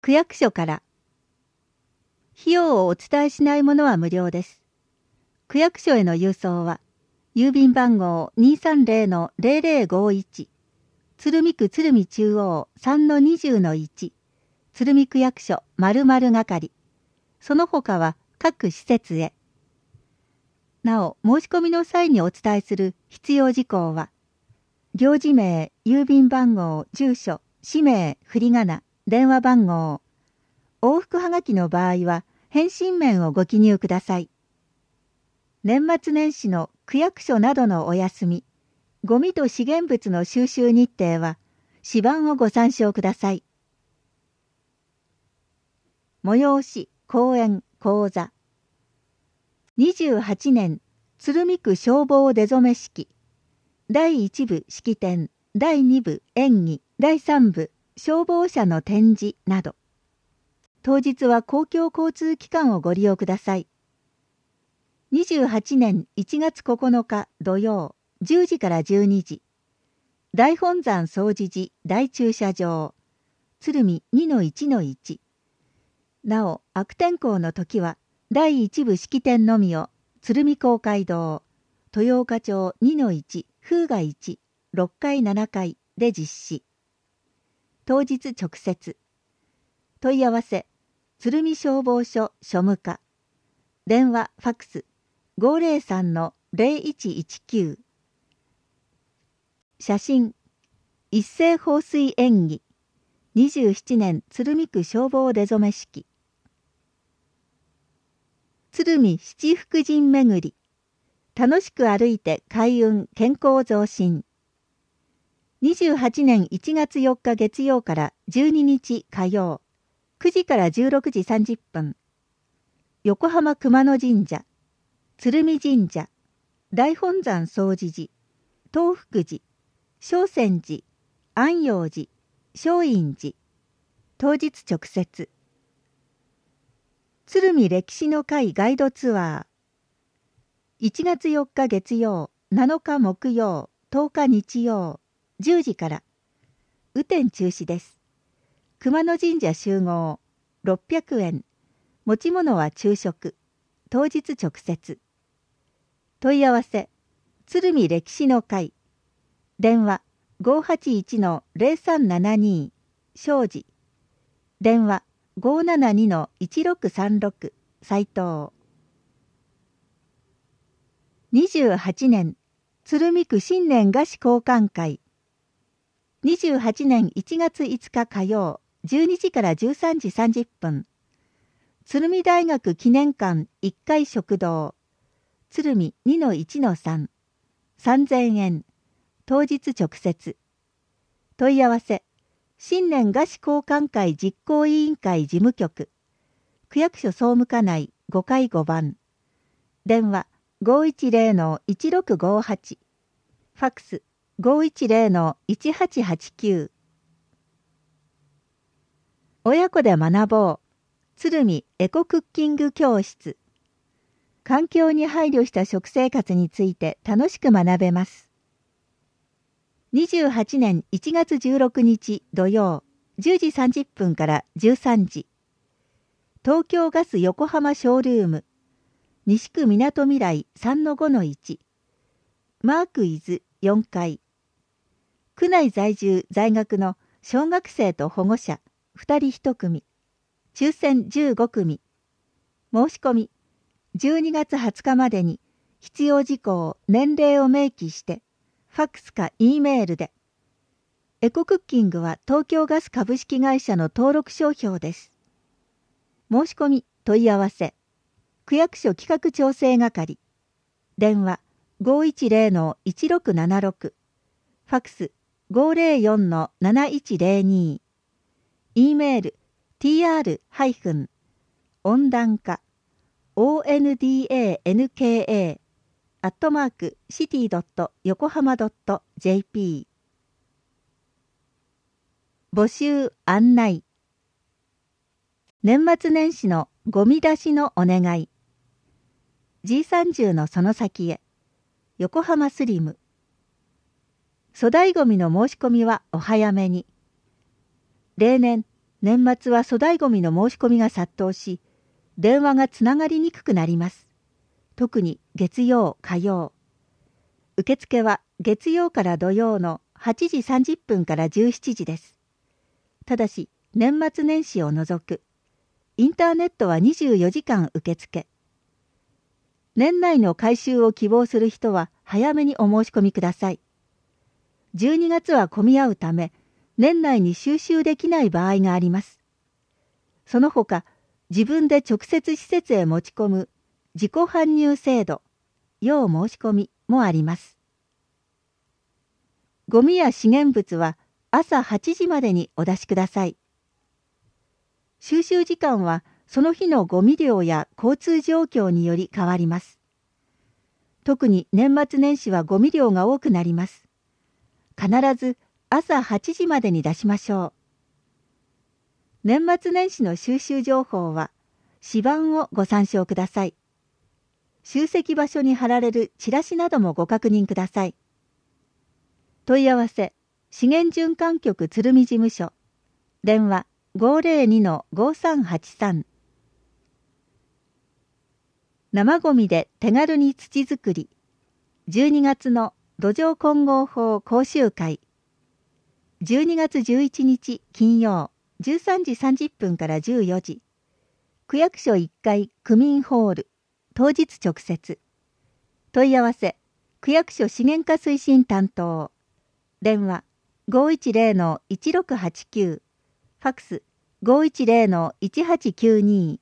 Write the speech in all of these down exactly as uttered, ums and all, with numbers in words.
区役所から。費用をお伝えしないものは無料です。区役所への郵送は、郵便番号 にーさんぜろのぜろぜろごいち、鶴見区鶴見中央 さんのにじゅうのいち、鶴見区役所〇〇係、その他は各施設へ。なお、申し込みの際にお伝えする必要事項は、領事名、郵便番号、住所、氏名、振り仮名、電話番号。往復はがきの場合は、返信面をご記入ください。年末年始の区役所などのお休み、ゴミと資源物の収集日程は、私番をご参照ください。催し、講演、講座。にじゅうはちねん、鶴見区消防出初式。だいいち部式典、だいに部演技、だいさん部消防車の展示など。当日は公共交通機関をご利用ください。にじゅうはちねんいちがつここのか土曜じゅうじからじゅうにじ。大本山総持寺大駐車場、鶴見 にのいちのいち。なお、悪天候の時は、だいいち部式典のみを鶴見公会堂、豊岡町 にのいち、風雅いち、ろっかいななかいで実施。当日直接。問い合わせ、鶴見消防署庶務課。電話、ファックス、ごーぜろさんのぜろいちいちきゅう。写真、一斉放水演技。にじゅうななねん鶴見区消防出初式。鶴見七福神巡り。楽しく歩いて開運健康増進。にじゅうはちねんいちがつよっか月曜からじゅうににち火曜、くじからじゅうろくじさんじゅっぷん。横浜熊野神社、鶴見神社、大本山総持寺、東福寺、聖泉寺、安養寺、松陰寺。当日直接。鶴見歴史の会ガイドツアー。いちがつよっか月曜、なのか木曜、とおか日曜、じゅうじから。雨天中止です。熊野神社集合、ろっぴゃくえん。持ち物は昼食。当日直接。問い合わせ、鶴見歴史の会。電話、ごーはちいちのぜろさんななに、庄司。電話、ごーななにのいちろくさんろく、斉藤。にじゅうはちねん、鶴見区新年菓子交換会。にじゅうはちねんいちがついつか火曜、じゅうにじからじゅうさんじさんじゅっぷん。鶴見大学記念館いっかい食堂。鶴見 にのいちのさん。さんぜんえん。当日直接。問い合わせ。新年菓子交換会実行委員会事務局。区役所総務課内ごかいごばん。電話ごーいちぜろのいちろくごーはち。ファックスごーいちぜろのいちはちはちきゅう。親子で学ぼう。鶴見エコクッキング教室。環境に配慮した食生活について楽しく学べます。にじゅうはちねんいちがつじゅうろくにち土曜じゅうじさんじゅっぷんからじゅうさんじ。東京ガス横浜ショールーム。西区みなとみらい さんのごのいち。マーク伊豆よんかい。区内在住在学の小学生と保護者ふたりいち組。抽選じゅうご組。申し込みじゅうにがつはつかまでに必要事項、年齢を明記して、ファックスか E メールで。エコクッキングは東京ガス株式会社の登録商標です。申し込み、問い合わせ。区役所企画調整係。電話ごーいちぜろのいちろくななろく。ファックスごーぜろよんのなないちぜろに。E メール ティーアール 温暖化 オーエヌディーエーエヌケーエー アットマークシティドット横浜ドットジェーピー。募集案内。年末年始のゴミ出しのお願い。ジーさんじゅう のその先へ。横浜スリム。粗大ゴミの申し込みはお早めに。例年年末は粗大ごみの申し込みが殺到し、電話がつながりにくくなります。特に月曜、火曜。受付は月曜から土曜のはちじさんじゅっぷんからじゅうしちじです。ただし、年末年始を除く。インターネットはにじゅうよじかん受付。年内の回収を希望する人は早めにお申し込みください。じゅうにがつは混み合うため、年内に収集できない場合があります。その他、自分で直接施設へ持ち込む自己搬入制度、要申し込みもあります。ゴミや資源物は朝はちじまでにお出しください。収集時間はその日のゴミ量や交通状況により変わります。特に年末年始はゴミ量が多くなります。必ず朝はちじまでに出しましょう。年末年始の収集情報は紙板をご参照ください。集積場所に貼られるチラシなどもご確認ください。問い合わせ、資源循環局鶴見事務所、電話 ごーぜろにのごーさんはちさん。生ごみで手軽に土作り、じゅうにがつの土壌混合法講習会、じゅうにがつじゅういちにち金曜じゅうさんじさんじゅっぷんからじゅうよじ、区役所いっかい区民ホール、当日直接。問い合わせ、区役所資源課推進担当。電話 ごーいちぜろのいちろくはちきゅう、ファックス ごーいちぜろのいちはちきゅうに。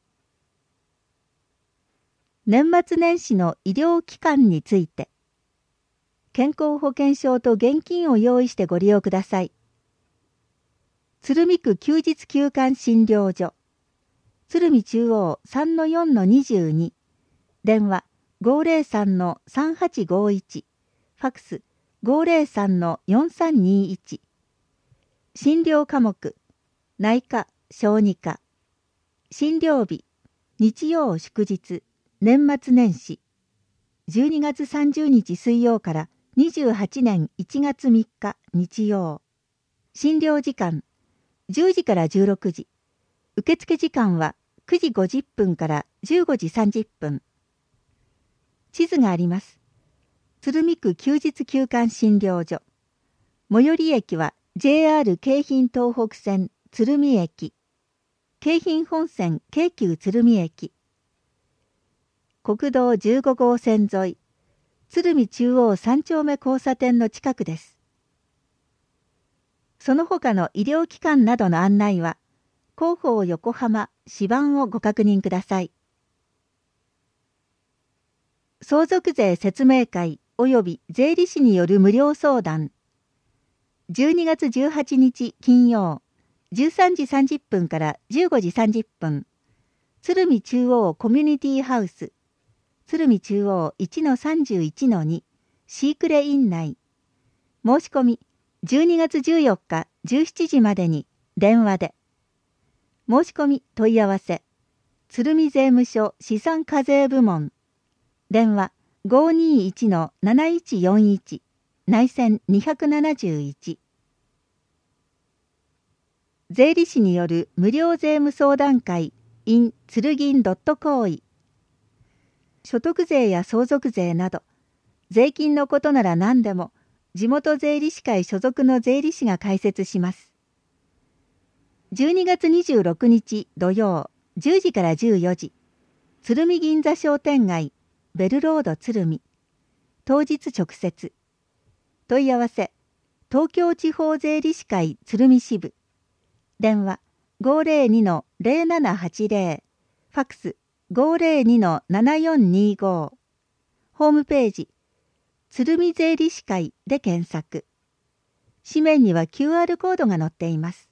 年末年始の医療機関について。健康保険証と現金を用意してご利用ください。鶴見区休日休館診療所。鶴見中央 さんのよんのにじゅうに。電話 ごーぜろさんのさんはちごーいち。ファックス ごーぜろさんのよんさんにいち。診療科目、内科、小児科。診療日、日曜祝日、年末年始。じゅうにがつさんじゅうにち水曜からにじゅうはちねんいちがつみっか日曜。診療時間、じゅうじからじゅうろくじ。受付時間はくじごじゅっぷんからじゅうごじさんじゅっぷん。地図があります。鶴見区休日休館診療所。最寄り駅は ジェイアール 京浜東北線鶴見駅。京浜本線京急鶴見駅。国道じゅうごごう線沿い、鶴見中央三丁目交差点の近くです。その他の医療機関などの案内は、広報横浜紙板をご確認ください。相続税説明会及び税理士による無料相談。じゅうにがつじゅうはちにち金曜、じゅうさんじさんじゅっぷんからじゅうごじさんじゅっぷん、鶴見中央コミュニティハウス、鶴見中央 いちのさんじゅういちのに、シークレ院内。申し込み、じゅうにがつじゅうよっかじゅうしちじまでに電話で。申し込み問い合わせ、鶴見税務署資産課税部門。電話 ごーにーいちのなないちよんいち、内線にひゃくななじゅういち。税理士による無料税務相談会 in 鶴銀 .coin。所得税や相続税など、税金のことなら何でも、地元税理士会所属の税理士が解説します。じゅうにがつにじゅうろくにち土曜、じゅうじからじゅうよじ、鶴見銀座商店街、ベルロード鶴見。当日直接。問い合わせ、東京地方税理士会鶴見支部。電話 ごーぜろにのぜろななはちぜろ、ファックス ごーぜろにのななよんにご。ホームページ、鶴見税理士会で検索。紙面には キューアール コードが載っています。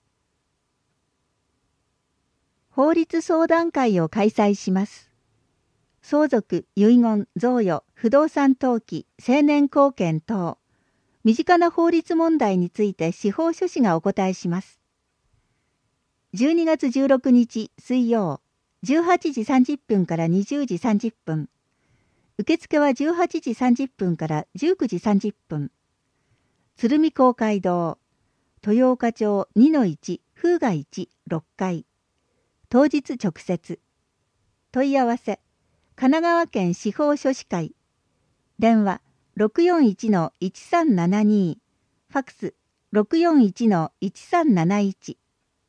法律相談会を開催します。相続、遺言、贈与、不動産登記、成年後見等、身近な法律問題について司法書士がお答えします。じゅうにがつじゅうろくにち水曜、じゅうはちじさんじゅっぷんからにじゅうじさんじゅっぷん。受付はじゅうはちじさんじゅっぷんからじゅうくじさんじゅっぷん。鶴見公会堂、豊岡町 にのいち風がいち、ろっかい。当日直接。問い合わせ。神奈川県司法書士会。電話 ろくよんいちのいちさんななに。ファックス ろくよんいちのいちさんなないち。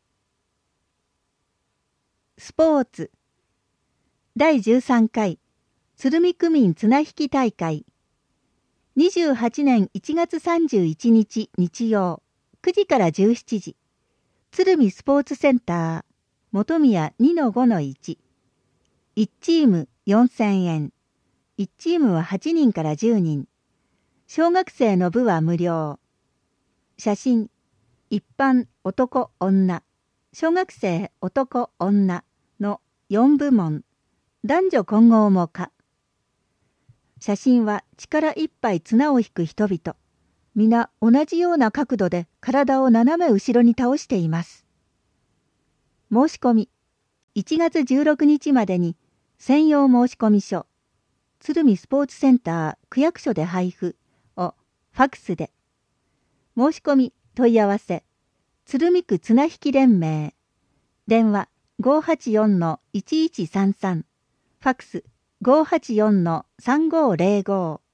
スポーツ。だいじゅうさんかい鶴見区民綱引き大会。にじゅうはちねんいちがつさんじゅういちにち日曜くじからじゅうしちじ。鶴見スポーツセンター。本宮 にのごのいち。いちチームよんせんえん。いちチームははちにんからじゅうにん。小学生の部は無料。写真。一般男女。小学生男女のよんぶもん。男女混合も可。写真は力いっぱい綱を引く人々。皆同じような角度で体を斜め後ろに倒しています。申し込み。いちがつじゅうろくにちまでに専用申込書。鶴見スポーツセンター区役所で配布をファックスで。申し込み問い合わせ。鶴見区綱引き連盟。電話 ごーはちよんのいちいちさんさん。ファックス ごーはちよんのさんごーぜろご。